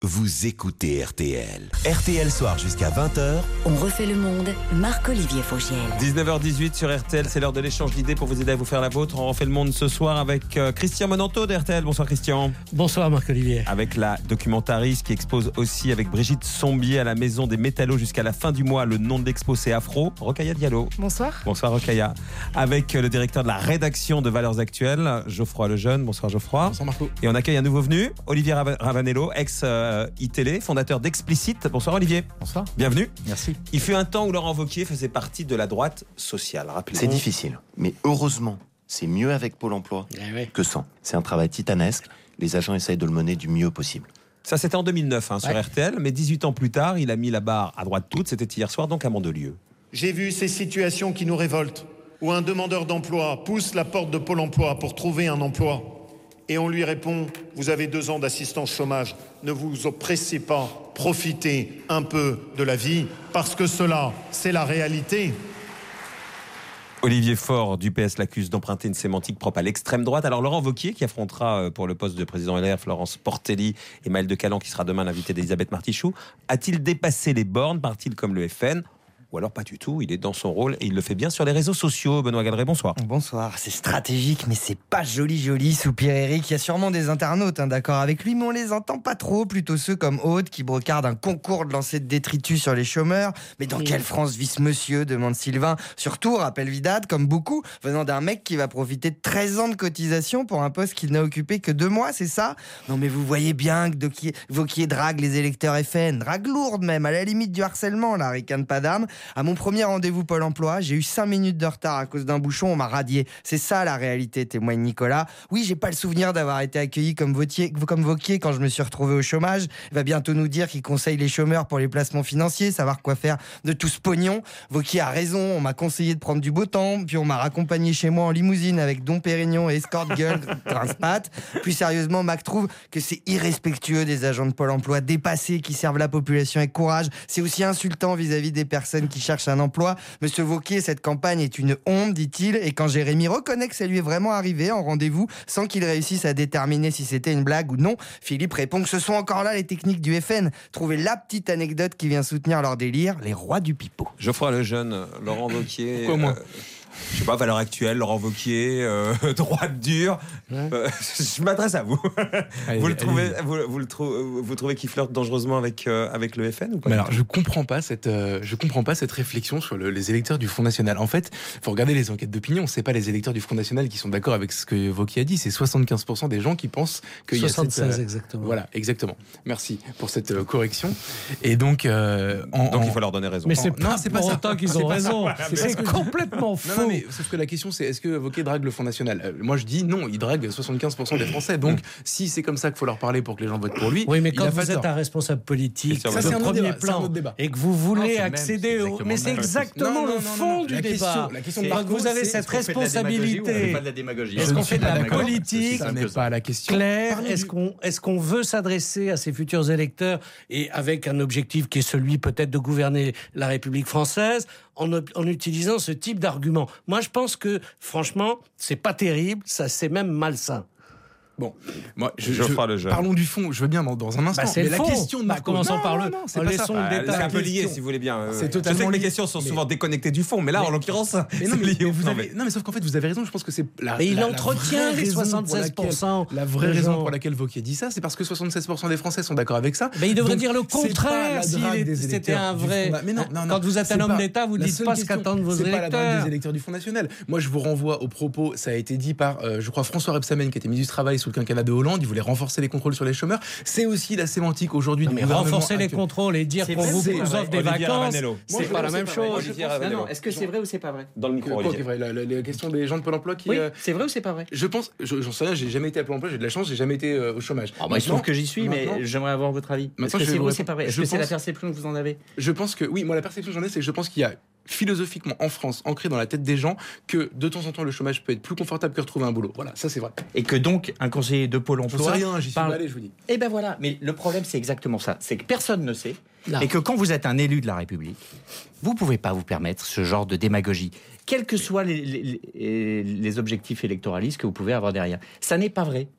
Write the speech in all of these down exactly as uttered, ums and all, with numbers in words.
Vous écoutez R T L. R T L Soir jusqu'à vingt heures. On refait le monde. Marc-Olivier Fogiel. dix-neuf heures dix-huit sur R T L, c'est l'heure de l'échange d'idées pour vous aider à vous faire la vôtre. On refait le monde ce soir avec euh, Christian Monanto de R T L. Bonsoir Christian. Bonsoir Marc-Olivier. Avec la documentariste qui expose aussi avec Brigitte Sombier à la Maison des Métallos jusqu'à la fin du mois. Le nom de l'expo c'est Afro. Rokhaya Diallo. Bonsoir. Bonsoir Rokhaya. Avec le directeur de la rédaction de Valeurs Actuelles, Geoffroy Lejeune. Bonsoir Geoffroy. Bonsoir Marco. Et on accueille un nouveau venu, Olivier Ravanello, ex-iTélé, fondateur d'Explicite. Bonsoir Olivier. Bonsoir. Bienvenue. Merci. Il fut un temps où Laurent Wauquiez faisait partie de la droite sociale. Rappelez-vous. C'est difficile, mais heureusement, c'est mieux avec Pôle emploi Eh oui. que sans. C'est un travail titanesque. Les agents essayent de le mener du mieux possible. Ça, c'était en deux mille neuf hein, sur Ouais. R T L, mais dix-huit ans plus tard, il a mis la barre à droite toute. C'était hier soir, donc à Mandelieu. J'ai vu ces situations qui nous révoltent, où un demandeur d'emploi pousse la porte de Pôle emploi pour trouver un emploi. Et on lui répond, vous avez deux ans d'assistance chômage, ne vous oppressez pas, profitez un peu de la vie, parce que cela, c'est la réalité. Olivier Faure du P S l'accuse d'emprunter une sémantique propre à l'extrême droite. Alors Laurent Wauquiez, qui affrontera euh, pour le poste de président L R Florence Portelli et Maël de Calan, qui sera demain l'invité d'Elisabeth Martichoux, a-t-il dépassé les bornes? Part-il comme le F N? Ou alors pas du tout, il est dans son rôle et il le fait bien sur les réseaux sociaux. Benoît Galeret, bonsoir. Bonsoir, c'est stratégique mais c'est pas joli joli, soupire Eric. Il y a sûrement des internautes hein, d'accord avec lui, mais on les entend pas trop, plutôt ceux comme Aude qui brocardent un concours de lancer de détritus sur les chômeurs. Mais dans quelle France vit ce monsieur, demande Sylvain. Surtout, rappelle Vidal, comme beaucoup, venant d'un mec qui va profiter de treize ans de cotisation pour un poste qu'il n'a occupé que deux mois, c'est ça? Non mais vous voyez bien que Wauquiez drague les électeurs F N, drague lourde même, à la limite du harcèlement, là, ricane pas d'âme. À mon premier rendez-vous Pôle emploi, j'ai eu cinq minutes de retard à cause d'un bouchon, on m'a radié. C'est ça la réalité, témoigne Nicolas. Oui, j'ai pas le souvenir d'avoir été accueilli comme Wauquiez, comme Wauquiez quand je me suis retrouvé au chômage. Il va bientôt nous dire qu'il conseille les chômeurs pour les placements financiers, savoir quoi faire de tout ce pognon. Wauquiez a raison, on m'a conseillé de prendre du beau temps, puis on m'a raccompagné chez moi en limousine avec Dom Pérignon et Escort Girl Trince-Pat. Plus sérieusement, Mac trouve que c'est irrespectueux des agents de Pôle emploi dépassés qui servent la population avec courage. C'est aussi insultant vis-à-vis des personnes qui cherchent un emploi. Monsieur Wauquiez, cette campagne est une honte, dit-il, et quand Jérémy reconnaît que ça lui est vraiment arrivé en rendez-vous, sans qu'il réussisse à déterminer si c'était une blague ou non, Philippe répond que ce sont encore là les techniques du F N. Trouvez la petite anecdote qui vient soutenir leur délire, les rois du pipeau. Geoffroy Lejeune, Laurent Wauquiez. Pourquoi moi euh, Je sais pas, valeur actuelle, Laurent Wauquiez, euh, droite dure. Ouais. Euh, je m'adresse à vous. Allez, vous, le allez. trouvez, vous, vous, le trou- vous trouvez qu'il flirte dangereusement avec, euh, avec le F N ou pas? Mais alors, je comprends pas cette, euh, je comprends pas cette réflexion sur le- les électeurs du Front National. En fait, faut regarder les enquêtes d'opinion. C'est pas les électeurs du Front National qui sont d'accord avec ce que Wauquiez a dit. C'est soixante-quinze pour cent des gens qui pensent qu'il y a cette, soixante-seize euh, exactement. Voilà, exactement. Merci pour cette euh, correction. Et donc, euh, en, Donc en- il faut leur donner raison. Mais c'est Non, pas c'est pas pour ça. autant qu'ils C'est ont pas ça. raison. C'est C'est parce que- complètement Non, faux. non, mais sauf que la question c'est est-ce que Wauquiez drague le Front National? Euh, Moi je dis non, il drague soixante-quinze pour cent des Français. Donc si c'est comme ça qu'il faut leur parler pour que les gens votent pour lui, Oui, mais il quand a vous pas êtes tort. un responsable politique Ça, de c'est un autre premier débat, c'est un plan autre débat. et que vous Non, voulez c'est le même, accéder c'est au... exactement Mais le c'est même. exactement Non, non, le non, fond non, non. du La débat. question- la question de Et Marco, vous avez c'est cette est-ce qu'on fait de la responsabilité. de la démagogie. Est-ce Je qu'on ne fait suis de pas la d'accord. politique Ça n'est pas la question. claire? Parlons Est-ce du- qu'on est-ce qu'on veut s'adresser à ces futurs électeurs et avec un objectif qui est celui peut-être de gouverner la République française en, op- en utilisant ce type d'argument? Moi, je pense que franchement, c'est pas terrible, ça c'est même malsain. Bon, moi, je, Je je- ferai le jeu. parlons du fond. Je veux bien dans, dans un instant. Bah, c'est mais le la fond. question de Bah, Marco. commençons Non, par le- non, non, c'est en pas laissons ça. le détail. C'est un peu La lié question- si vous voulez bien. C'est Euh, totalement je sais que les lié. questions sont Mais- souvent déconnectées du fond, mais là en l'occurrence, Mais non, c'est mais, lié mais au vous fond. avez, non, mais sauf qu'en fait, vous avez raison. Je pense que c'est la. Mais il la- la entretient vraie les raison pour soixante-seize pour cent laquelle- La vraie des raison gens. pour laquelle Wauquiez dit ça, c'est parce que soixante-seize pour cent des Français sont d'accord avec ça. Mais il devrait Donc, dire le c'est pas contraire la s'il drague est- des c'était électeurs un du vrai- Front Na- Mais non, non, non, Quand vous êtes un c'est homme pas- d'État, vous la dites seule pas ce question, qu'attendent vos c'est pas la drague électeurs. des électeurs du Front National. Moi, je vous renvoie aux propos. Ça a été dit par, euh, je crois, François Rebsamen, qui était ministre du Travail sous le quinquennat de Hollande. Il voulait renforcer les contrôles sur les chômeurs. C'est aussi la sémantique aujourd'hui du Mais gouvernement renforcer les actuel. contrôles et dire C'est qu'on vrai, vous c'est offre vrai. des Olivier vacances, Ravanello. c'est Moi, je pas pense la que même c'est pas vrai. chose. Olivier Non, Ravanello. non, est-ce que c'est vrai ou c'est pas vrai? Dans le micro, Quoi Olivier. qui est vrai, la, la- la question des gens de Pôle emploi qui. Oui, euh, c'est vrai ou c'est pas vrai? Je pense, je- j'en sais rien, j'ai jamais été à Pôle emploi, j'ai de la chance, j'ai jamais été euh, au chômage. Ah, moi, il se trouve que j'y suis, mais maintenant- j'aimerais avoir votre avis. Est-ce Maintenant, que je c'est vais vrai ou vous c'est pas vrai? Est-ce je que c'est la pense- perception que vous en avez? Je pense que, oui, moi la perception que j'en ai, c'est que je pense qu'il y a philosophiquement en France, ancré dans la tête des gens, que de temps en temps le chômage peut être plus confortable que retrouver un boulot. Voilà, ça c'est vrai. Et que donc, un conseiller de Pôle J'en sais emploi. rien, j'y suis parle- pas allé, je vous dis. Eh ben voilà, mais le problème c'est exactement ça, c'est que personne ne sait, Non. et que quand vous êtes un élu de la République, vous pouvez pas vous permettre ce genre de démagogie, quels que soient les, les- les- les objectifs électoralistes que vous pouvez avoir derrière. Ça n'est pas vrai.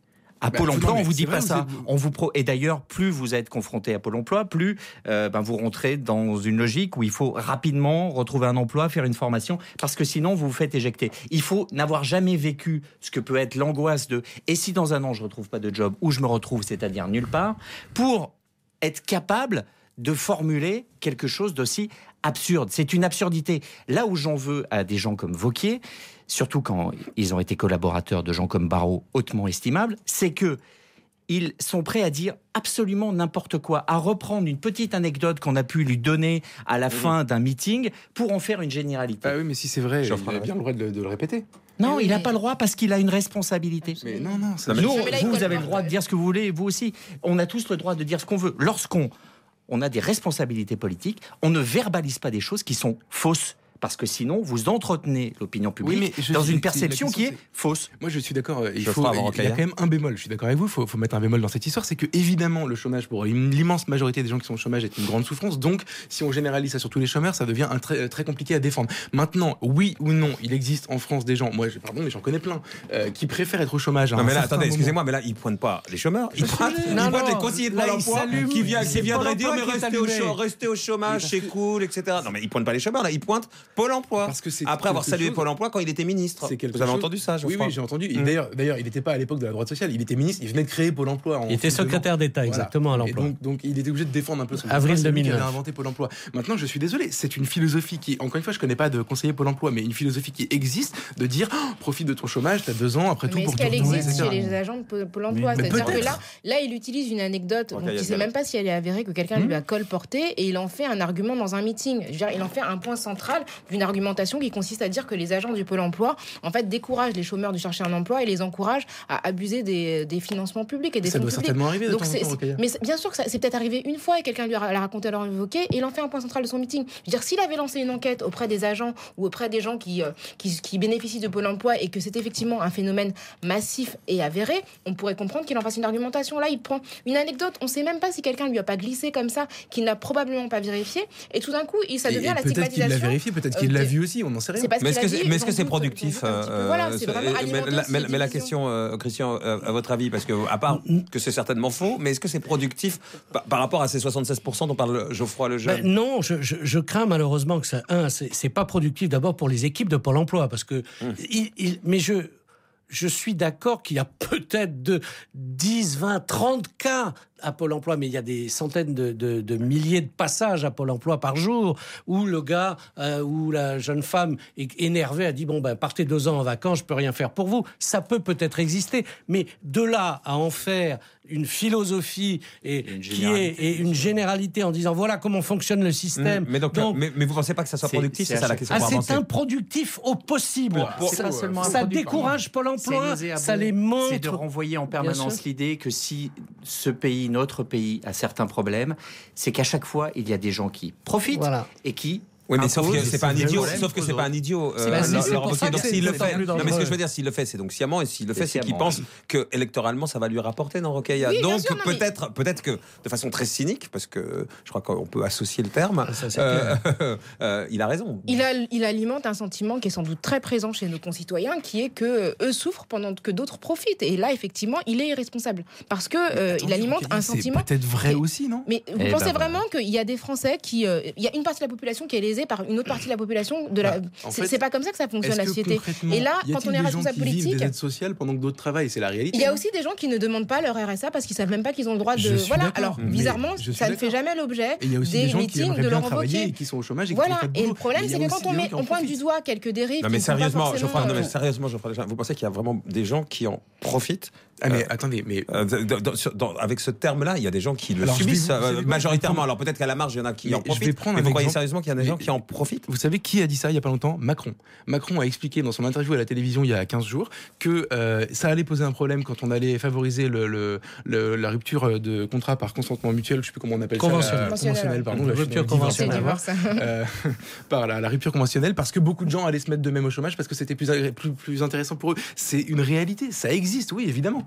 À Bah, Pôle non, emploi, mais on vous c'est dit vrai, pas vous ça. êtes- On vous pro... Et d'ailleurs, plus vous êtes confronté à Pôle emploi, plus euh, ben, vous rentrez dans une logique où il faut rapidement retrouver un emploi, faire une formation, parce que sinon vous vous faites éjecter. Il faut n'avoir jamais vécu ce que peut être l'angoisse de « et si dans un an je ne retrouve pas de job, où je me retrouve, c'est-à-dire nulle part », pour être capable de formuler quelque chose d'aussi absurde. C'est une absurdité. Là où j'en veux à des gens comme Wauquiez, surtout quand ils ont été collaborateurs de gens comme Barrot, hautement estimables, c'est que ils sont prêts à dire absolument n'importe quoi, à reprendre une petite anecdote qu'on a pu lui donner à la fin d'un meeting pour en faire une généralité. Ah oui, mais si c'est vrai, Geoffroy il a bien le droit de, le- de le répéter. Non, il n'a pas le droit parce qu'il a une responsabilité. Mais non, non, ça Nous, Non, mais là, il vous, colle vous avez pas. le droit de dire ce que vous voulez, et vous aussi. On a tous le droit de dire ce qu'on veut. Lorsqu'on on a des responsabilités politiques, on ne verbalise pas des choses qui sont fausses. Parce que sinon, vous entretenez l'opinion publique Oui, mais je dans suis- une c'est- la perception qui question, est fausse. Moi, je suis d'accord. euh, Il, Je faut, ferai avant il y a Rocaille. quand même un bémol. Je suis d'accord avec vous. Il faut, faut mettre un bémol dans cette histoire. C'est que, évidemment, le chômage pour une- l'immense majorité des gens qui sont au chômage est une grande souffrance. Donc, si on généralise ça sur tous les chômeurs, ça devient un très, très compliqué à défendre. Maintenant, oui ou non, il existe en France des gens, moi, je- pardon, mais j'en connais plein, euh, qui préfèrent être au chômage. à Non un mais là, certain attendez, moment. excusez-moi, mais là, ils pointent pas les chômeurs, ils pointent, ils Non, pointent non, les conseillers de là, Pôle ils emploi s'allument. qui, vient, qui C'est viendraient Pôle dire emploi mais qui est restez au, allumé. chômage, restez au chômage, c'est cool, et cetera. Non mais ils pointent pas les chômeurs, là, ils pointent Pôle emploi. Parce que c'est Après avoir quelque salué chose- Pôle emploi quand il était ministre. C'est quelque Vous avez chose- entendu ça, je Oui, crois. oui, j'ai entendu. Et Mm. D'ailleurs, d'ailleurs, il n'était pas à l'époque de la droite sociale. Il était ministre. Il venait de créer Pôle emploi. en Il était deux ans. secrétaire d'État, exactement, à Et l'emploi. donc, donc, il était obligé de défendre un peu son Avril c'est lui qui deux mille neuf. avait inventé Pôle emploi. Maintenant, je suis désolé. C'est une philosophie qui, encore une fois, je connais pas de conseiller Pôle emploi, mais une philosophie qui existe de dire oh, profite de ton chômage, t'as deux ans après tout Mais pour est-ce te qu'elle retrouver, existe chez et cetera. les agents de Pôle Pôle emploi? Mais- mais C'est-à-dire que peut-être. là, là, il utilise une anecdote, donc Ok, il ne y a sait de- même pas si elle est avérée, que quelqu'un Hmm. lui a colporté, et il en fait un argument dans un meeting. Je veux dire, il en fait un point central d'une argumentation qui consiste à dire que les agents du Pôle emploi, en fait, découragent les chômeurs de chercher un emploi et les encouragent à abuser des, des financements publics et des Ça fonds doit publics. certainement arriver de Donc temps en c'est- temps, c'est- Rocaille. mais c'est- bien sûr que ça- c'est peut-être arrivé une fois et quelqu'un lui a l'a raconté à leur évoqué et il en fait un point central de son meeting. Je veux dire, s'il avait lancé une enquête auprès des agents ou auprès des gens qui, euh, qui, qui bénéficient de Pôle emploi et que c'est effectivement un phénomène massif et avéré, on pourrait comprendre qu'il en fasse une argumentation. Là, il prend une anecdote, on ne sait même pas si quelqu'un lui a pas glissé comme ça, qu'il n'a probablement pas vérifié, et tout d'un coup, il- ça Et- devient et la peut-être qu'il stigmatisation. l'a vérifié, peut-être qu'il euh, l'a de- vu aussi, on n'en sait rien. C'est pas ce Mais est-ce qu'il que a c'est, dit, mais est-ce que j'en c'est doute, productif j'en doute un petit peu. euh, Voilà, euh, c'est vraiment mais, alimenter la, ces mais- mais la divisions. question, euh, Christian, euh, à votre avis, parce que à part que c'est certainement faux, mais est-ce que c'est productif par, par rapport à ces soixante-seize pour cent dont parle Geoffroy Lejeune? Ben non, je, je- je crains malheureusement que ça. Un, c'est c'est pas productif d'abord pour les équipes de Pôle emploi, parce que. il- il- mais je. Je suis d'accord qu'il y a peut-être de dix, vingt, trente cas à Pôle emploi, mais il y a des centaines de, de- de milliers de passages à Pôle emploi par jour où le gars euh, ou la jeune femme est énervée a dit bon ben partez deux ans en vacances, je peux rien faire pour vous. Ça peut peut-être exister, mais de là à en faire une philosophie et Une qui est et une généralité en disant voilà comment fonctionne le système. mais, donc, Donc, mais, mais vous pensez pas que ça soit C'est- productif? c'est C'est ça la à question ah, pour c'est avancer. improductif au possible. Pour- pour- C'est pas seulement un ça produit, décourage Pôle C'est emploi, nauséabond. ça les montre. C'est de renvoyer en Bien permanence sûr. l'idée que si ce pays, notre pays, a certains problèmes, c'est qu'à chaque fois, il y a des gens qui profitent Voilà. et qui Oui, mais sauf que imposent c'est pas un des idiot. problèmes Sauf que aux c'est pas un autres. idiot. C'est euh, pas- leur- c'est leur pour avocat. ça que Donc c'est s'il le d'autant fait, plus non mais ce que dangereux. je veux dire, s'il le fait, c'est donc sciemment, et s'il le fait, c'est qu'il sciemment. pense que électoralement ça va lui rapporter dans Rocaille. Oui, bien Donc sûr, non, mais- peut-être, peut-être que de façon très cynique, parce que je crois qu'on peut associer le terme, ça, c'est euh, euh, il a raison. Il, a- il alimente un sentiment qui est sans doute très présent chez nos concitoyens, qui est que euh, eux souffrent pendant que d'autres profitent. Et là, effectivement, il est irresponsable parce que euh, il Attendez, alimente Rocaille, un c'est sentiment. peut-être vrai qui- aussi, non? Mais vous Eh pensez ben, vraiment qu'il y a des Français qui, euh, il y a une partie de la population qui est lésée par une autre partie de la population de la. Bah, en c'est fait, c'est pas comme ça que ça fonctionne Est-ce la que société. concrètement, Et là, y quand a-t-il on est des responsable gens qui vivent politique, des aides sociales pendant que d'autres travaillent, c'est la réalité. il y a non aussi des gens qui ne demandent pas leur R S A parce qu'ils savent même pas qu'ils ont le droit de. Je suis Voilà. d'accord, Alors mais bizarrement, je suis ça ne fait d'accord. jamais l'objet Et il y a aussi des des gens qui meetings aimeraient de bien leur travailler invoquer. et qui sont au chômage et qui Voilà. trouvent pas de Et boulot. le problème, Mais il y c'est a que aussi quand on, des gens met, qui en on pointe profitent. du doigt quelques dérives, Non qui mais ne sont pas sérieusement, forcément, Geoffroy, non mais euh, sérieusement, Geoffroy Lejeune, vous pensez qu'il y a vraiment des gens qui en profitent? Ah mais Euh, attendez, mais Euh, dans- dans- sur- dans- avec ce terme-là, il y a des gens qui le Alors, je vais subissent vous- vous euh, savez quoi, majoritairement. je vais Alors peut-être qu'à la marge, il y en a qui Mais en je vais profitent. prendre Mais un vous croyez exemple. sérieusement qu'il y a des Mais- gens qui en profitent? vous savez qui a dit ça il y a pas longtemps? Macron. Macron a expliqué dans son interview à la télévision il y a quinze jours que euh, ça allait poser un problème quand on allait favoriser le, le- le- la rupture de contrat par consentement mutuel, je sais plus comment on appelle Conventionnel. ça. la- Conventionnel, pardon. là, je suis Rupture dans le divorce. c'est conventionnelle. du divorce. Euh, par la, la rupture conventionnelle parce que beaucoup de gens allaient se mettre de même au chômage parce que c'était plus, agré- plus, plus intéressant pour eux. C'est une réalité, ça existe, oui, évidemment.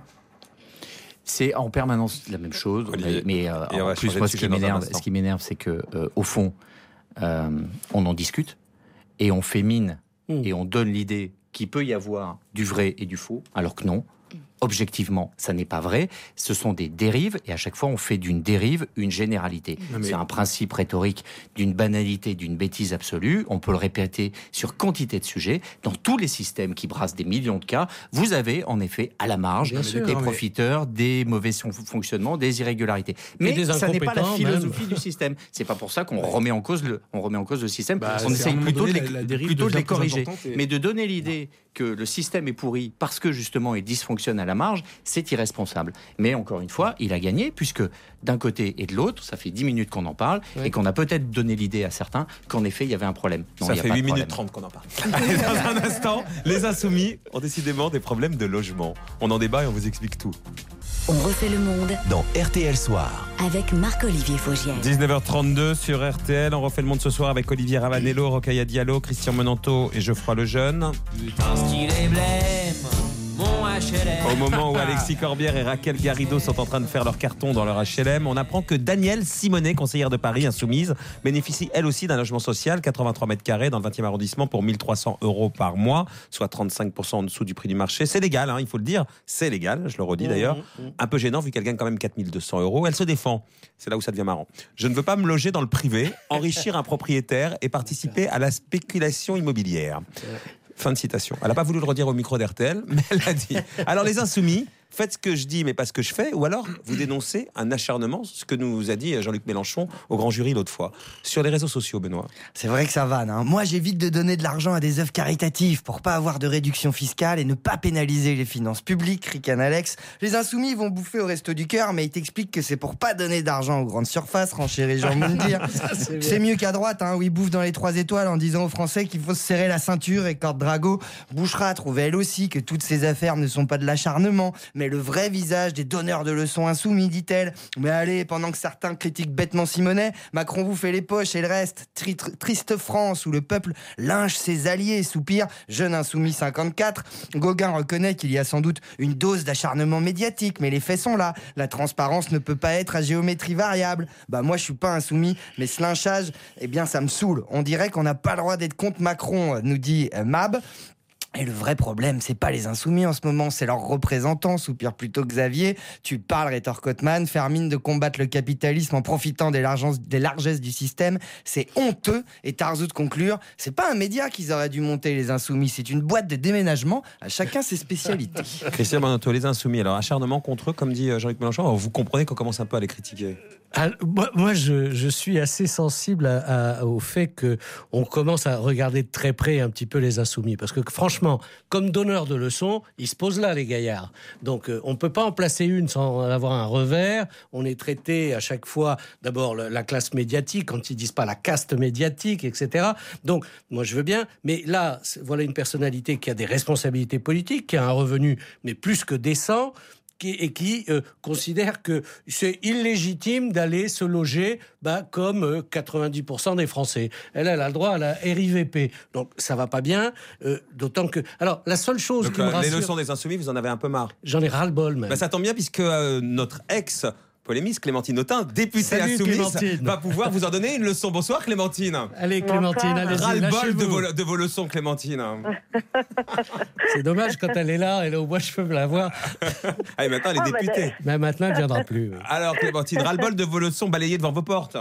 C'est en permanence la même chose. Olivier. Mais euh, Et on en va plus, changer moi, de ce sujet qui dans un m'énerve, instant. ce qui m'énerve, c'est que euh, au fond, euh, on en discute et on fait mine Mm. et on donne l'idée qu'il peut y avoir du vrai et du faux, alors que non. objectivement, ça n'est pas vrai. Ce sont des dérives, et à chaque fois, on fait d'une dérive une généralité. Mais... C'est un principe rhétorique d'une banalité, d'une bêtise absolue. On peut le répéter sur quantité de sujets. Dans tous les systèmes qui brassent des millions de cas, vous avez en effet à la marge Bien des sûr, profiteurs, mais... des mauvais fonctionnements, des irrégularités. Mais des ça n'est pas la philosophie même. du système. C'est pas pour ça qu'on remet en cause le, on remet en cause le système. Bah, on essaye plutôt, donné, de les, la, la plutôt de les corriger. Et... Mais de donner l'idée que le système est pourri parce que justement il dysfonctionne à la marge, c'est irresponsable. Mais encore une fois, il a gagné puisque d'un côté et de l'autre, ça fait dix minutes qu'on en parle oui. et qu'on a peut-être donné l'idée à certains qu'en effet il y avait un problème. Non, ça fait huit minutes trente qu'on en parle. Allez, dans un instant, les Insoumis ont décidément des problèmes de logement. On en débat et on vous explique tout. On refait le monde dans R T L Soir avec Marc-Olivier Fogiel. dix-neuf heures trente-deux sur R T L. On refait le monde ce soir avec Olivier Ravanello, Rokhaya Diallo, Christian Menanto et Geoffroy Lejeune. Putain, style et blême, mon H L M. Au moment où Alexis Corbière et Raquel Garrido sont en train de faire leur carton dans leur H L M, on apprend que Danielle Simonet, conseillère de Paris, insoumise, bénéficie elle aussi d'un logement social, quatre-vingt-trois mètres carrés dans le vingtième arrondissement pour mille trois cents euros par mois, soit trente-cinq pour cent en dessous du prix du marché. C'est légal, hein, il faut le dire, c'est légal, je le redis d'ailleurs. Un peu gênant vu qu'elle gagne quand même quatre mille deux cents euros. Elle se défend, c'est là où ça devient marrant. Je ne veux pas me loger dans le privé, enrichir un propriétaire et participer à la spéculation immobilière. Fin de citation. Elle n'a pas voulu le redire au micro d'R T L, mais elle l'a dit. Alors les Insoumis, faites ce que je dis, mais pas ce que je fais, ou alors vous dénoncez un acharnement, ce que nous a dit Jean-Luc Mélenchon au grand jury l'autre fois. Sur les réseaux sociaux, Benoît. C'est vrai que ça vanne. Hein. Moi, j'évite de donner de l'argent à des œuvres caritatives pour pas avoir de réduction fiscale et ne pas pénaliser les finances publiques, ricane Alex. Les Insoumis vont bouffer au resto du cœur, mais ils t'expliquent que c'est pour pas donner d'argent aux grandes surfaces, renchérit Jean Moundir. c'est, c'est mieux qu'à droite, hein, où ils bouffent dans les trois étoiles en disant aux Français qu'il faut se serrer la ceinture et Corde Drago. Bouchera trouvait elle aussi que toutes ces affaires ne sont pas de l'acharnement, mais le vrai visage des donneurs de leçons insoumis, dit-elle. Mais allez, pendant que certains critiquent bêtement Simonet, Macron vous fait les poches et le reste. Tri- triste France où le peuple lynche ses alliés, soupire Jeune Insoumis cinquante-quatre. Gauguin reconnaît qu'il y a sans doute une dose d'acharnement médiatique, mais les faits sont là. La transparence ne peut pas être à géométrie variable. Bah moi je suis pas insoumis, mais ce lynchage, eh bien ça me saoule. On dirait qu'on n'a pas le droit d'être contre Macron, nous dit euh, Mab. Et le vrai problème, c'est pas les Insoumis en ce moment, c'est leurs représentants, soupire plutôt Xavier. Tu parles, rétorque Othman, faire mine de combattre le capitalisme en profitant des largesses, des largesses du système, c'est honteux. Et Tarzout de conclure, c'est pas un média qu'ils auraient dû monter, les Insoumis, c'est une boîte de déménagement, à chacun ses spécialités. Christian Menanto, les Insoumis, alors acharnement contre eux, comme dit Jean-Luc Mélenchon, alors vous comprenez qu'on commence un peu à les critiquer. Alors, moi, moi je, je suis assez sensible à, à, au fait qu'on commence à regarder de très près un petit peu les Insoumis, parce que franchement, comme donneur de leçons, ils se posent là, les gaillards. Donc, euh, on ne peut pas en placer une sans avoir un revers. On est traité à chaque fois, d'abord, le, la classe médiatique, quand ils disent pas la caste médiatique, et cetera. Donc, moi, je veux bien. Mais là, voilà une personnalité qui a des responsabilités politiques, qui a un revenu, mais plus que décent, Qui, et qui euh, considère que c'est illégitime d'aller se loger bah, comme euh, quatre-vingt-dix pour cent des Français. Elle, elle a le droit à la R I V P. Donc ça va pas bien, euh, d'autant que... Alors la seule chose Donc, qui me rassure... les leçons des Insoumis, vous en avez un peu marre. J'en ai ras-le-bol même. Bah, ça tombe bien puisque euh, notre ex... polémiste, Clémentine Autain, députée Salut, insoumise, Clémentine. va pouvoir vous en donner une leçon. Bonsoir Clémentine. Allez Clémentine, allez-y, ras-le-bol de vos, de vos leçons, Clémentine. C'est dommage, quand elle est là, elle est au bois, je peux la voir. Allez, maintenant elle est Ah, députée. bah, Mais maintenant, elle ne viendra plus. Alors Clémentine, ras-le-bol de vos leçons balayées devant vos portes.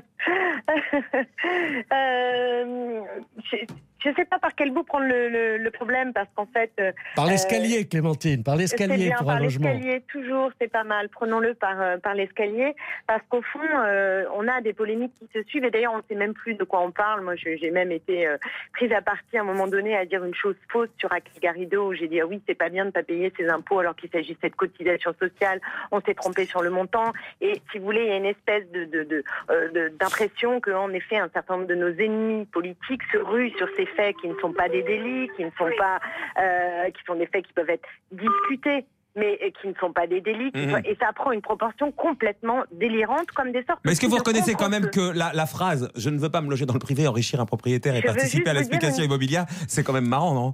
euh, je ne sais pas par quel bout prendre le, le, le problème, parce qu'en fait... Par l'escalier, euh, Clémentine, par l'escalier bien, pour par un logement. Par l'escalier, toujours, c'est pas mal. Prenons-le par, euh, par l'escalier, parce qu'au fond, euh, on a des polémiques qui se suivent, et d'ailleurs, on ne sait même plus de quoi on parle. Moi, je, j'ai même été euh, prise à partie à un moment donné à dire une chose fausse sur Raquel Garrido, où j'ai dit, ah oui, c'est pas bien de ne pas payer ses impôts alors qu'il s'agissait de cotisation sociale. On s'est trompé sur le montant, et si vous voulez, il y a une espèce de, de, de, euh, de, d'impression qu'en effet, un certain nombre de nos ennemis politiques se ruent sur ces faits qui ne sont pas des délits, qui ne sont pas, euh, qui sont des faits qui peuvent être discutés, mais qui ne sont pas des délits, qui mmh. sont, et ça prend une proportion complètement délirante, comme des sortes. Mais est-ce que vous reconnaissez quand même que la, la phrase « je ne veux pas me loger dans le privé, enrichir un propriétaire et je participer à la spéculation une... immobilière », c'est quand même marrant, non ?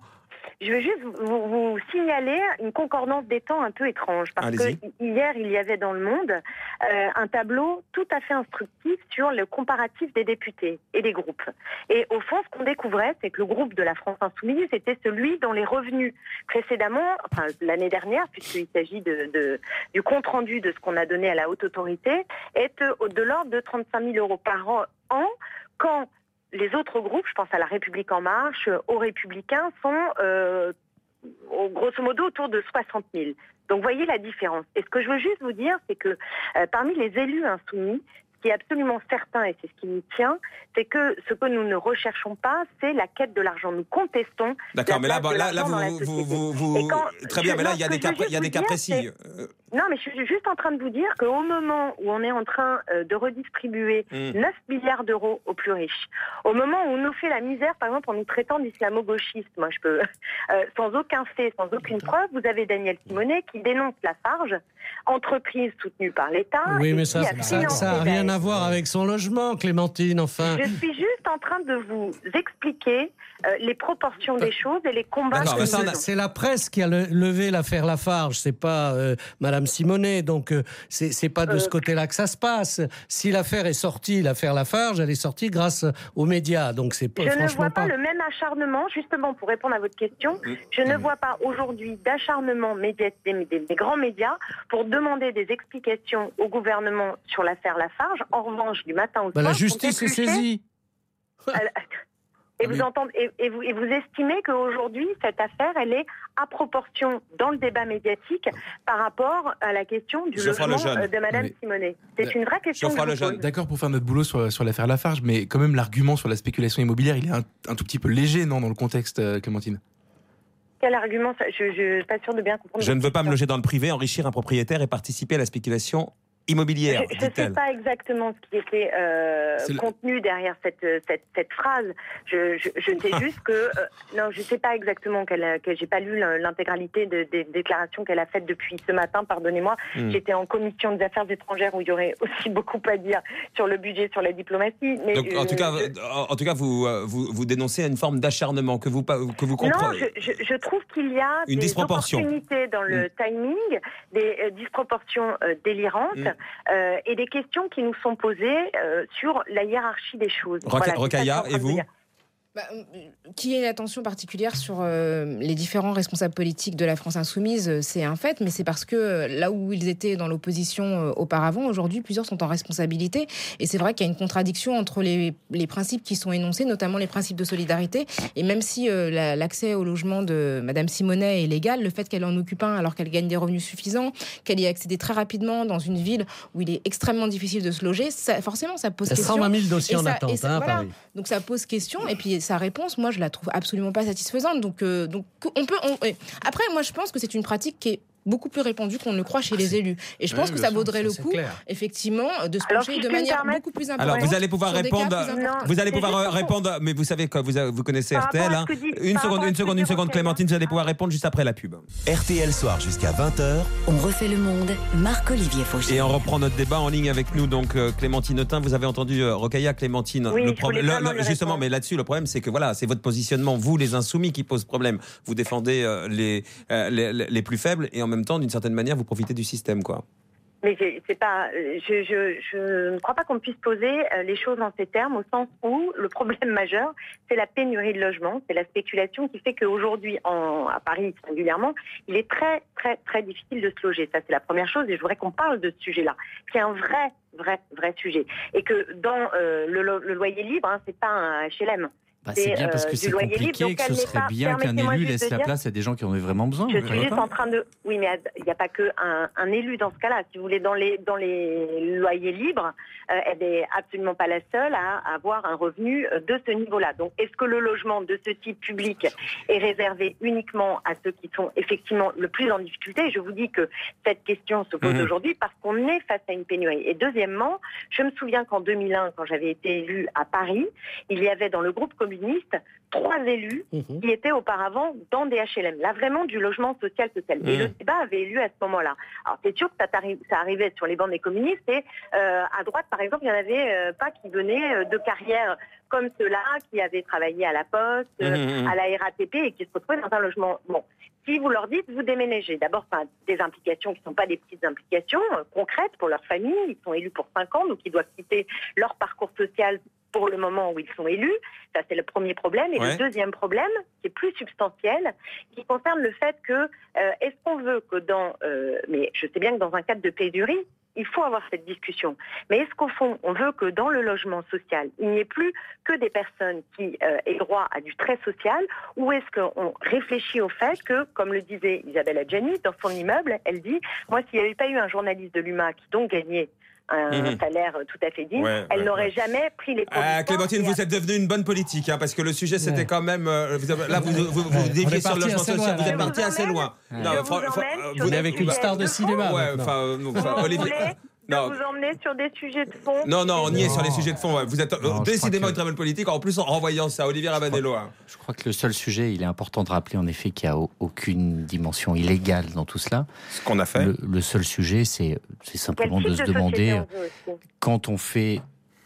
je veux juste vous, vous signaler une concordance des temps un peu étrange. Parce Allez-y. que hier, il y avait dans Le Monde euh, un tableau tout à fait instructif sur le comparatif des députés et des groupes. Et au fond, ce qu'on découvrait, c'est que le groupe de la France Insoumise était celui dont les revenus précédemment, enfin l'année dernière, puisqu'il s'agit de, de, du compte-rendu de ce qu'on a donné à la haute autorité, est de l'ordre de trente-cinq mille euros par an, quand les autres groupes, je pense à La République En Marche, aux Républicains, sont euh, grosso modo autour de soixante mille. Donc voyez la différence. Et ce que je veux juste vous dire, c'est que euh, parmi les élus insoumis, ce qui est absolument certain, et c'est ce qui nous tient, c'est que ce que nous ne recherchons pas, c'est la quête de l'argent. Nous contestons. D'accord, mais là, bon, là, là, vous, vous, vous, vous quand, très bien, je, mais là, non, il y a des cas, il y a des cas précis. Non, mais je suis juste en train de vous dire qu'au moment où on est en train euh, de redistribuer mmh. neuf milliards d'euros aux plus riches, au moment où on nous fait la misère, par exemple, en nous traitant d'islamo-gauchistes, moi je peux, euh, sans aucun fait, sans aucune preuve, vous avez Daniel Simonet qui dénonce Lafarge, entreprise soutenue par l'État. Oui, mais ça n'a rien à voir avec son logement, Clémentine, enfin. Je suis juste en train de vous expliquer euh, les proportions des choses et les combats. Parce que ça, c'est la presse qui a le, levé l'affaire Lafarge, c'est pas euh, Madame Simonet, donc euh, c'est, c'est pas de euh... ce côté-là que ça se passe. Si l'affaire est sortie, l'affaire Lafarge, elle est sortie grâce aux médias, donc c'est pas. Je franchement ne vois pas, pas le même acharnement, justement pour répondre à votre question. Je ne vois pas aujourd'hui d'acharnement média... des, des, des grands médias pour demander des explications au gouvernement sur l'affaire Lafarge. En revanche, du matin au bah, soir, la justice est saisie. Et vous, entendez, et, et, vous, et vous estimez qu'aujourd'hui, cette affaire, elle est à proportion dans le débat médiatique par rapport à la question du Geoffroy logement Lejeune. de Madame Oui. Simonet. C'est une vraie question. Geoffroy Lejeune. D'accord pour faire notre boulot sur, sur l'affaire Lafarge, mais quand même l'argument sur la spéculation immobilière, il est un, un tout petit peu léger, non, dans le contexte, euh, Clémentine? Quel argument? Je ne suis pas sûre de bien comprendre. Je ne veux pas me loger dans le privé, enrichir un propriétaire et participer à la spéculation immobilière. Je ne sais pas exactement ce qui était euh, contenu derrière cette, cette, cette phrase. Je, je, je sais juste que... Euh, non, je ne sais pas exactement qu'elle, que j'ai pas lu l'intégralité de, des déclarations qu'elle a faites depuis ce matin, pardonnez-moi. Mm. J'étais en commission des affaires étrangères où il y aurait aussi beaucoup à dire sur le budget, sur la diplomatie. Mais Donc, en, euh, tout cas, je... en tout cas, vous, vous, vous dénoncez une forme d'acharnement que vous, que vous comprenez. Non, je, je, je trouve qu'il y a une des disproportion. opportunités dans le mm. timing, des euh, disproportions euh, délirantes. Mm. Euh, et des questions qui nous sont posées euh, sur la hiérarchie des choses. Roca- voilà, Rokhaya, et vous ? Bah, qu'il y ait une attention particulière sur euh, les différents responsables politiques de la France Insoumise, c'est un fait, mais c'est parce que là où ils étaient dans l'opposition euh, auparavant, aujourd'hui, plusieurs sont en responsabilité. Et c'est vrai qu'il y a une contradiction entre les, les principes qui sont énoncés, notamment les principes de solidarité. Et même si euh, la, l'accès au logement de Madame Simonet est légal, le fait qu'elle en occupe un alors qu'elle gagne des revenus suffisants, qu'elle y ait accédé très rapidement dans une ville où il est extrêmement difficile de se loger, ça, forcément, ça pose question. cent vingt mille dossiers et en ça, attente, ça, hein, voilà. Paris. Donc ça pose question. Et puis sa réponse, moi, je la trouve absolument pas satisfaisante. Donc, euh, donc on peut. On... Après, moi, je pense que c'est une pratique qui est beaucoup plus répandue qu'on ne le croit chez les élus. Et je pense oui, que ça vaudrait sûr, le coup, clair. effectivement, de se pencher si de manière permettre... beaucoup plus importante. Alors, vous allez pouvoir répondre. Vous allez pouvoir juste répondre. Mais vous savez quoi, vous, vous connaissez R T L. Hein. Dit, une seconde, une seconde, une seconde, Clémentine. Vous allez pouvoir répondre juste après la pub. R T L Soir jusqu'à vingt heures. On refait le monde. Marc-Olivier Fogiel. Et on reprend notre débat en ligne avec nous. Donc, euh, Clémentine Autain, vous avez entendu euh, Rokhaya, Clémentine. Oui, le pro- le, le, justement, répondre. mais là-dessus, le problème, c'est que voilà, c'est votre positionnement, vous, les insoumis, qui pose problème. Vous défendez euh, les, euh, les les plus faibles et en même temps, d'une certaine manière, vous profitez du système, quoi. Mais c'est pas, je, je, je ne crois pas qu'on puisse poser les choses en ces termes, au sens où le problème majeur, c'est la pénurie de logements, c'est la spéculation qui fait qu'aujourd'hui, en, à Paris singulièrement, il est très, très, très difficile de se loger. Ça, c'est la première chose, et je voudrais qu'on parle de ce sujet-là, qui est un vrai, vrai, vrai sujet. Et que dans euh, le, le loyer libre, hein, c'est pas un H L M. Bah, c'est bien parce que euh, c'est compliqué libre, que ce serait bien qu'un élu laisse la dire, place à des gens qui en ont vraiment besoin. Je suis juste en train de... Oui, mais il n'y a pas qu'un un élu dans ce cas-là. Si vous voulez, dans les, dans les loyers libres, euh, elle n'est absolument pas la seule à avoir un revenu de ce niveau-là. Donc, est-ce que le logement de ce type public est réservé uniquement à ceux qui sont effectivement le plus en difficulté ? Et je vous dis que cette question se pose mmh. aujourd'hui parce qu'on est face à une pénurie. Et deuxièmement, je me souviens qu'en deux mille un, quand j'avais été élue à Paris, il y avait dans le groupe communal communiste trois élus mmh. qui étaient auparavant dans des H L M. Là, vraiment du logement social social. Mmh. Et le débat avait eu lieu à ce moment-là. Alors, c'est sûr que ça, ça arrivait sur les bancs des communistes et euh, à droite, par exemple, il n'y en avait euh, pas qui venaient de carrières comme ceux-là, qui avaient travaillé à la Poste, euh, mmh. à la R A T P et qui se retrouvaient dans un logement. Bon. Si vous leur dites, vous déménagez. D'abord, enfin, des implications qui ne sont pas des petites implications euh, concrètes pour leur famille. Ils sont élus pour cinq ans, donc ils doivent quitter leur parcours social pour le moment où ils sont élus. Ça, c'est le premier problème. Et ouais. le deuxième problème, qui est plus substantiel, qui concerne le fait que, euh, est-ce qu'on veut que dans... Euh, mais je sais bien que dans un cadre de pénurie, il faut avoir cette discussion. Mais est-ce qu'au fond, on veut que dans le logement social, il n'y ait plus que des personnes qui euh, aient droit à du très social, ou est-ce qu'on réfléchit au fait que, comme le disait Isabelle Adjani, dans son immeuble, elle dit, moi, s'il n'y avait pas eu un journaliste de l'U M A qui donc gagnait un mmh. salaire tout à fait digne, ouais, elle ouais, n'aurait ouais. jamais pris les produits. Ah, Clémentine, vous êtes devenue une bonne politique, hein, parce que le sujet, c'était ouais. quand même... Euh, vous avez, là, vous vous, vous, vous déviez sur le logement social, vous êtes parti assez loin. Non, vous vous n'avez qu'une star de cinéma. Ouais, enfin, Olivier... Non. Vous emmenez sur des sujets de fond. Non, non, on y est sur les sujets de fond. Vous êtes non, décidément que... une très bonne politique, en plus en renvoyant ça. Olivier Ravanello. Je crois, je crois que le seul sujet, il est important de rappeler en effet qu'il n'y a aucune dimension illégale dans tout cela. Ce qu'on a fait. Le, le seul sujet, c'est, c'est simplement de se demander, quand on fait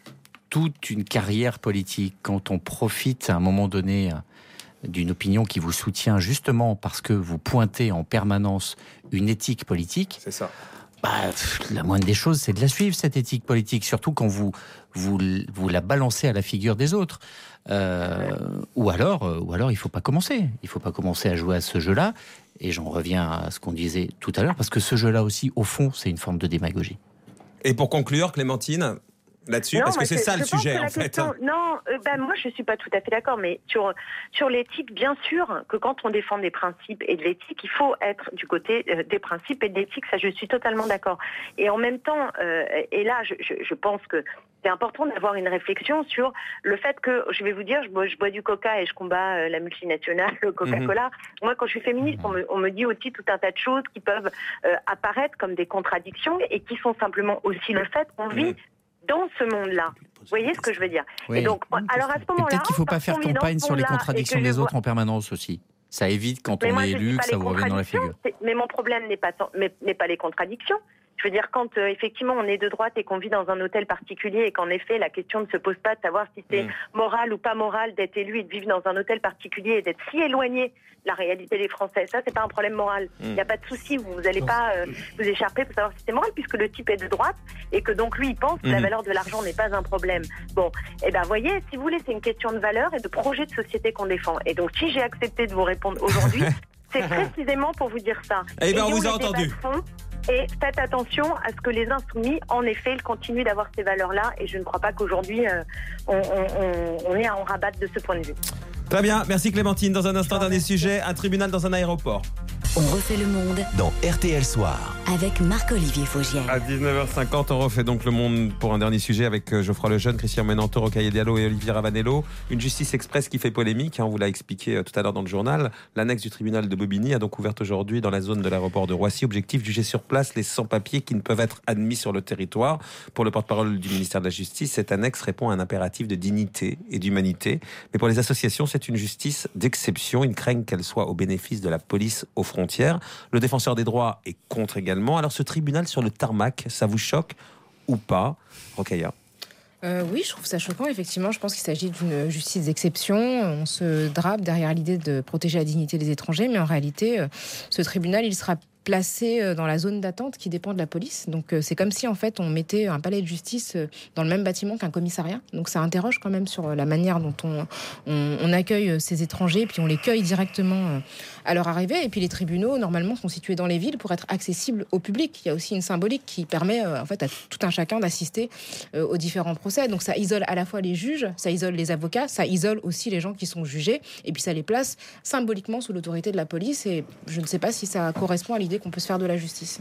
toute une carrière politique, quand on profite à un moment donné d'une opinion qui vous soutient justement parce que vous pointez en permanence une éthique politique. C'est ça. Bah, la moindre des choses, c'est de la suivre, cette éthique politique, surtout quand vous, vous, vous la balancez à la figure des autres. Euh, ouais. Ou alors, euh, ou alors, il ne faut pas commencer. Il ne faut pas commencer à jouer à ce jeu-là. Et j'en reviens à ce qu'on disait tout à l'heure, parce que ce jeu-là aussi, au fond, c'est une forme de démagogie. Et pour conclure, Clémentine, là-dessus, non, parce que c'est ça le sujet, en fait. Question, non, euh, ben, moi, je ne suis pas tout à fait d'accord, mais sur, sur l'éthique, bien sûr que quand on défend des principes et de l'éthique, il faut être du côté euh, des principes et de l'éthique, ça, je suis totalement d'accord. Et en même temps, euh, et là, je, je, je pense que c'est important d'avoir une réflexion sur le fait que, je vais vous dire, je bois, je bois du coca et je combats euh, la multinationale Coca-Cola. Mmh. Moi, quand je suis féministe, on me, on me dit aussi tout un tas de choses qui peuvent euh, apparaître comme des contradictions et qui sont simplement aussi le fait qu'on vit mmh. dans ce monde-là. Vous voyez ce que je veux dire? Oui. Et donc, alors à ce moment-là, peut-être qu'il ne faut pas faire campagne sur les contradictions des autres vois... en permanence aussi. Ça évite quand mais on moi, est élu que ça vous revienne dans la figure. Mais mon problème n'est pas, tant, mais, n'est pas les contradictions. Je veux dire, quand euh, effectivement on est de droite et qu'on vit dans un hôtel particulier et qu'en effet la question ne se pose pas de savoir si c'est mmh. moral ou pas moral d'être élu et de vivre dans un hôtel particulier et d'être si éloigné de la réalité des Français, ça c'est pas un problème moral. Il mmh. n'y a pas de souci, vous n'allez pas euh, vous écharper pour savoir si c'est moral puisque le type est de droite et que donc lui il pense que mmh. la valeur de l'argent n'est pas un problème. Bon, et eh ben voyez, si vous voulez, c'est une question de valeur et de projet de société qu'on défend. Et donc si j'ai accepté de vous répondre aujourd'hui, c'est précisément pour vous dire ça. Eh bien on vous a entendu. Et faites attention à ce que les insoumis, en effet, ils continuent d'avoir ces valeurs-là. Et je ne crois pas qu'aujourd'hui, euh, on, on, on est à en rabattre de ce point de vue. Très bien. Merci Clémentine. Dans un instant, dernier sujet, un tribunal dans un aéroport. On refait le monde dans R T L Soir avec Marc-Olivier Fogiel. À dix-neuf heures cinquante, on refait donc le monde pour un dernier sujet avec Geoffroy Lejeune, Christian Menanto, Rocaille Diallo et Olivier Ravanello. Une justice express qui fait polémique, hein, on vous l'a expliqué tout à l'heure dans le journal. L'annexe du tribunal de Bobigny a donc ouvert aujourd'hui dans la zone de l'aéroport de Roissy. Objectif, juger sur place les sans-papiers qui ne peuvent être admis sur le territoire. Pour le porte-parole du ministère de la Justice, cette annexe répond à un impératif de dignité et d'humanité. Mais pour les associations, c'est une justice d'exception. Ils craignent qu'elle soit au bénéfice de la police aux frontières. Le défenseur des droits est contre également. Alors ce tribunal sur le tarmac, ça vous choque ou pas, Rokhaya? Euh, oui, je trouve ça choquant. Effectivement, je pense qu'il s'agit d'une justice d'exception. On se drape derrière l'idée de protéger la dignité des étrangers, mais en réalité, euh, ce tribunal, il sera placé dans la zone d'attente qui dépend de la police. Donc c'est comme si en fait on mettait un palais de justice dans le même bâtiment qu'un commissariat. Donc ça interroge quand même sur la manière dont on, on, on accueille ces étrangers, puis on les cueille directement à leur arrivée. Et puis les tribunaux normalement sont situés dans les villes pour être accessibles au public. Il y a aussi une symbolique qui permet en fait à tout un chacun d'assister aux différents procès. Donc ça isole à la fois les juges, ça isole les avocats, ça isole aussi les gens qui sont jugés, et puis ça les place symboliquement sous l'autorité de la police. Et je ne sais pas si ça correspond à l'idée qu'on peut se faire de la justice.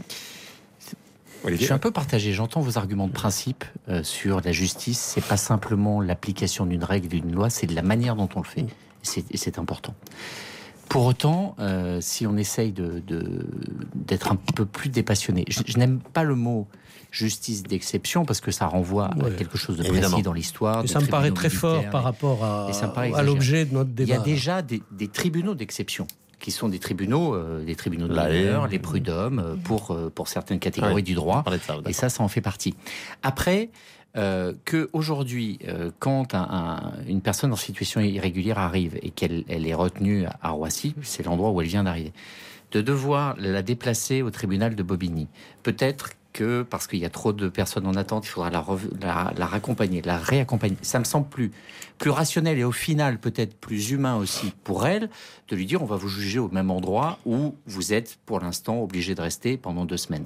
Je suis un peu partagé. J'entends vos arguments de principe euh, sur la justice. C'est pas simplement l'application d'une règle, d'une loi, c'est de la manière dont on le fait. Et c'est, et c'est important. Pour autant, euh, si on essaye de, de, d'être un peu plus dépassionné, je, je n'aime pas le mot justice d'exception parce que ça renvoie ouais. à quelque chose de Évidemment. précis dans l'histoire. Et ça me paraît très fort par rapport à, à l'objet de notre débat. Il y a déjà des, des tribunaux d'exception qui sont des tribunaux, euh, des tribunaux de l'honneur, les prud'hommes, euh, pour, euh, pour certaines catégories ouais. du droit. Ça, et ça, ça en fait partie. Après, euh, qu'aujourd'hui, euh, quand un, un, une personne en situation irrégulière arrive et qu'elle elle est retenue à, à Roissy, c'est l'endroit où elle vient d'arriver, de devoir la déplacer au tribunal de Bobigny, peut-être que parce qu'il y a trop de personnes en attente, il faudra la, la, la raccompagner, la réaccompagner. Ça me semble plus, plus rationnel et au final peut-être plus humain aussi pour elle de lui dire on va vous juger au même endroit où vous êtes pour l'instant obligé de rester pendant deux semaines.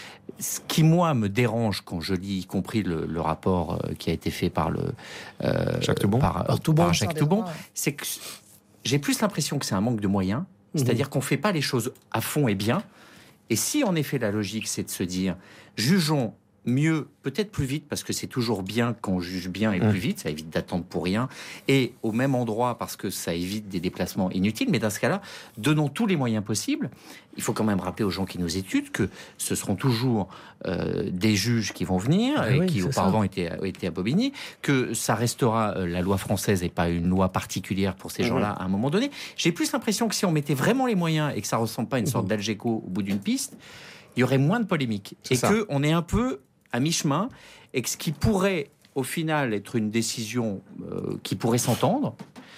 Ce qui, moi, me dérange quand je lis, y compris le, le rapport euh, qui a été fait par le euh, Jacques Toubon, par, par, Toubon, par Jacques Toubon, ouais. c'est que j'ai plus l'impression que c'est un manque de moyens, mmh. c'est-à-dire qu'on fait pas les choses à fond et bien. Et si, en effet, la logique, c'est de se dire, jugeons mieux, peut-être plus vite, parce que c'est toujours bien qu'on juge bien et mmh. plus vite, ça évite d'attendre pour rien, et au même endroit, parce que ça évite des déplacements inutiles, mais dans ce cas-là, donnons tous les moyens possibles. Il faut quand même rappeler aux gens qui nous étudent que ce seront toujours euh, des juges qui vont venir, ah, et oui, qui auparavant étaient, étaient à Bobigny, que ça restera euh, la loi française et pas une loi particulière pour ces mmh. gens-là à un moment donné. J'ai plus l'impression que si on mettait vraiment les moyens et que ça ne ressemble pas à une mmh. sorte d'Algeco au bout d'une piste, il y aurait moins de polémiques. C'est et qu'on est un peu à mi-chemin, et que ce qui pourrait, au final, être une décision euh, qui pourrait s'entendre,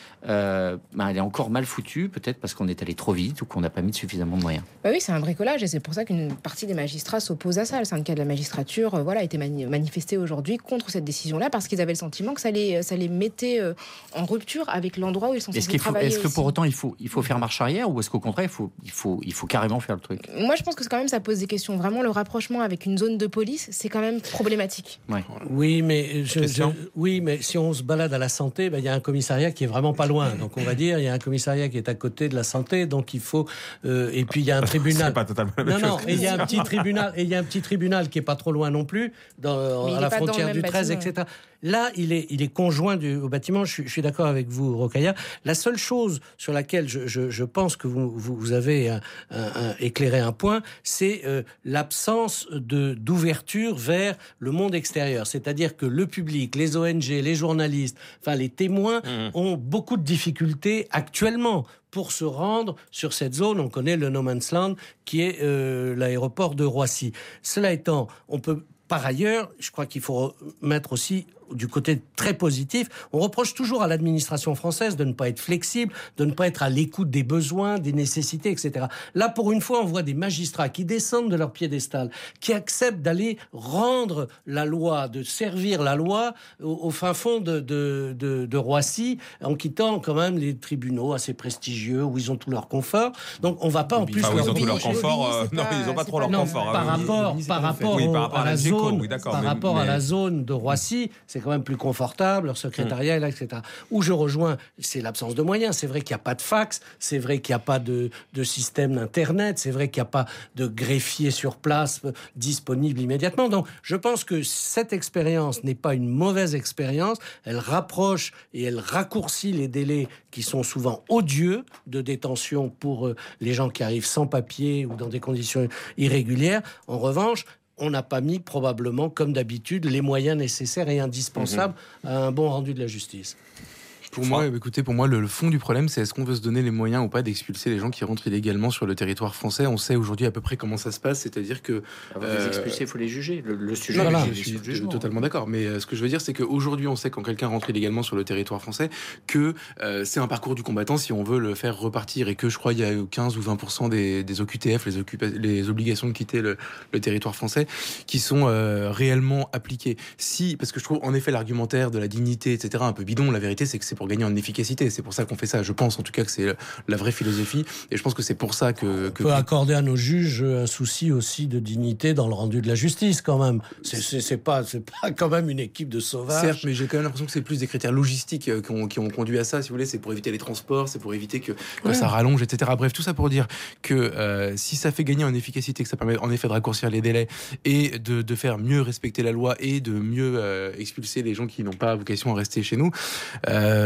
euh, ben elle est encore mal foutue, peut-être parce qu'on est allé trop vite ou qu'on n'a pas mis suffisamment de moyens. Bah oui, c'est un bricolage, et c'est pour ça qu'une partie des magistrats s'oppose à ça. Le syndicat de la magistrature euh, voilà, a été mani- manifesté aujourd'hui contre cette décision-là, parce qu'ils avaient le sentiment que ça les, ça les mettait euh, en rupture avec l'endroit où ils sont est-ce censés travailler. Est-ce que aussi. pour autant, il faut, il faut faire marche arrière, ou est-ce qu'au contraire, il faut, il, faut, il faut carrément faire le truc? Moi, je pense que quand même, ça pose des questions. Vraiment, le rapprochement avec une zone de police, c'est quand même problématique. Ouais. Oui, mais je, je, oui, mais si on se balade à la santé, ben, y a un commissariat qui est vraiment pas loin. Donc on va dire, il y a un commissariat qui est à côté de la santé, donc il faut. Euh, et puis il y a un tribunal. C'est pas totalement la même non, chose. non. Et il y a un petit tribunal. Et il y a un petit tribunal qui est pas trop loin non plus, dans, à la frontière du treize, et cetera. Là, il est, il est conjoint du, au bâtiment. Je suis, je suis d'accord avec vous, Rokhaya. La seule chose sur laquelle je, je, je pense que vous, vous, vous avez un, un, un, éclairé un point, c'est euh, l'absence de, d'ouverture vers le monde extérieur. C'est-à-dire que le public, les O N G, les journalistes, enfin les témoins mmh. ont beaucoup de difficultés actuellement pour se rendre sur cette zone. On connaît le no man's land qui est euh, l'aéroport de Roissy. Cela étant, on peut par ailleurs, je crois qu'il faut mettre aussi du côté très positif, on reproche toujours à l'administration française de ne pas être flexible, de ne pas être à l'écoute des besoins, des nécessités, et cetera. Là, pour une fois, on voit des magistrats qui descendent de leur piédestal, qui acceptent d'aller rendre la loi, de servir la loi au, au fin fond de, de, de, de Roissy, en quittant quand même les tribunaux assez prestigieux où ils ont tout leur confort. Donc, on ne va pas en plus... Ah, leur ils ont tout leur confort. Euh, non, ils n'ont pas trop leur non, confort. Par, hein, rapport, oui, par, rapport oui, au, par rapport à la zone, oui, par mais, rapport mais... à la zone de Roissy, c'est quand même plus confortable, leur secrétariat, mmh. là, et cetera. Où je rejoins, c'est l'absence de moyens. C'est vrai qu'il n'y a pas de fax, c'est vrai qu'il n'y a pas de, de système d'Internet, c'est vrai qu'il n'y a pas de greffier sur place euh, disponible immédiatement. Donc, je pense que cette expérience n'est pas une mauvaise expérience. Elle rapproche et elle raccourcit les délais qui sont souvent odieux de détention pour euh, les gens qui arrivent sans papier ou dans des conditions irrégulières. En revanche, on n'a pas mis probablement, comme d'habitude, les moyens nécessaires et indispensables mmh. à un bon rendu de la justice. Pour moi, écoutez, pour moi, le, le fond du problème, c'est est-ce qu'on veut se donner les moyens ou pas d'expulser les gens qui rentrent illégalement sur le territoire français. On sait aujourd'hui à peu près comment ça se passe, c'est-à-dire que avant de les expulser, il faut les juger. Le, le sujet, non, non, je suis jugement. totalement d'accord. Mais euh, ce que je veux dire, c'est qu'aujourd'hui, on sait quand quelqu'un rentre illégalement sur le territoire français que euh, c'est un parcours du combattant si on veut le faire repartir, et que je crois il y a quinze ou vingt pour cent des, des O Q T F, les, occupa- les obligations de quitter le, le territoire français, qui sont euh, réellement appliquées. Si, parce que je trouve en effet l'argumentaire de la dignité, et cetera, un peu bidon. La vérité, c'est que c'est pour gagner en efficacité. C'est pour ça qu'on fait ça. Je pense en tout cas que c'est la vraie philosophie, et je pense que c'est pour ça que... que... On peut accorder à nos juges un souci aussi de dignité dans le rendu de la justice quand même. C'est, c'est, c'est, pas, c'est pas quand même une équipe de sauvages. Certes, mais j'ai quand même l'impression que c'est plus des critères logistiques qui ont, qui ont conduit à ça, si vous voulez. C'est pour éviter les transports, c'est pour éviter que, que ouais. ça rallonge, et cetera. Bref, tout ça pour dire que euh, si ça fait gagner en efficacité, que ça permet en effet de raccourcir les délais et de, de faire mieux respecter la loi et de mieux euh, expulser les gens qui n'ont pas vocation à rester chez nous, euh,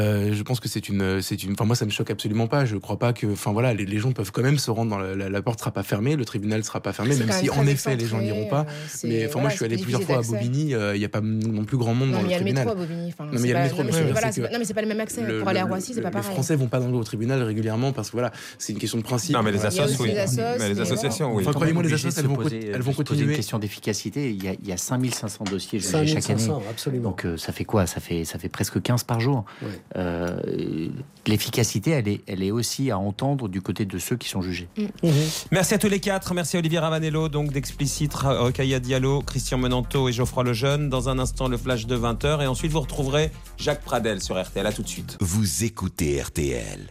Euh, je pense que c'est une, c'est une. Enfin, moi, ça me choque absolument pas. Je crois pas que. Enfin, voilà, les, les gens peuvent quand même se rendre dans la, la, la porte sera pas fermée, le tribunal sera pas fermé, C'est même quand si même en très effet les gens n'iront pas. euh, c'est- Mais enfin, voilà, moi, je suis allé c'est plusieurs fois à difficile d'accès. Bobigny. Il euh, n'y a pas non plus grand monde Non, dans mais il y le a le tribunal. métro à Bobigny. Enfin, Non, mais il c'est y a le pas- métro, non, mais mais c'est- je veux voilà, dire, c'est c'est pas- non, mais c'est pas le même accès. Le- Pour aller à le- Roissy, c'est le- pas Les pareil. Français vont pas dans le tribunal régulièrement parce que voilà, c'est une question de principe. Non, mais les Voilà. assos, oui. les assos, Mais les mais associations, oui. Enfin, croyez-moi, les Obligé de assos, se elles vont, poser- co- elles de vont se poser continuer. une question d'efficacité. Il y a, il y a cinq mille cinq cents dossiers jugés cinq mille chaque année. cinq cents, absolument. Donc euh, ça fait quoi ça fait, ça fait presque quinze par jour. Ouais. Euh, L'efficacité, elle est, elle est aussi à entendre du côté de ceux qui sont jugés. Merci à tous les quatre. Merci à Olivier Ravanello, donc d'Explicite, Rokhaya Diallo, Christian Menanto et Geoffroy Lejeune. Dans un instant, le flash de vingt heures. Et ensuite, vous retrouverez Jacques Pradel sur R T L. À tout de suite. Vous écoutez R T L.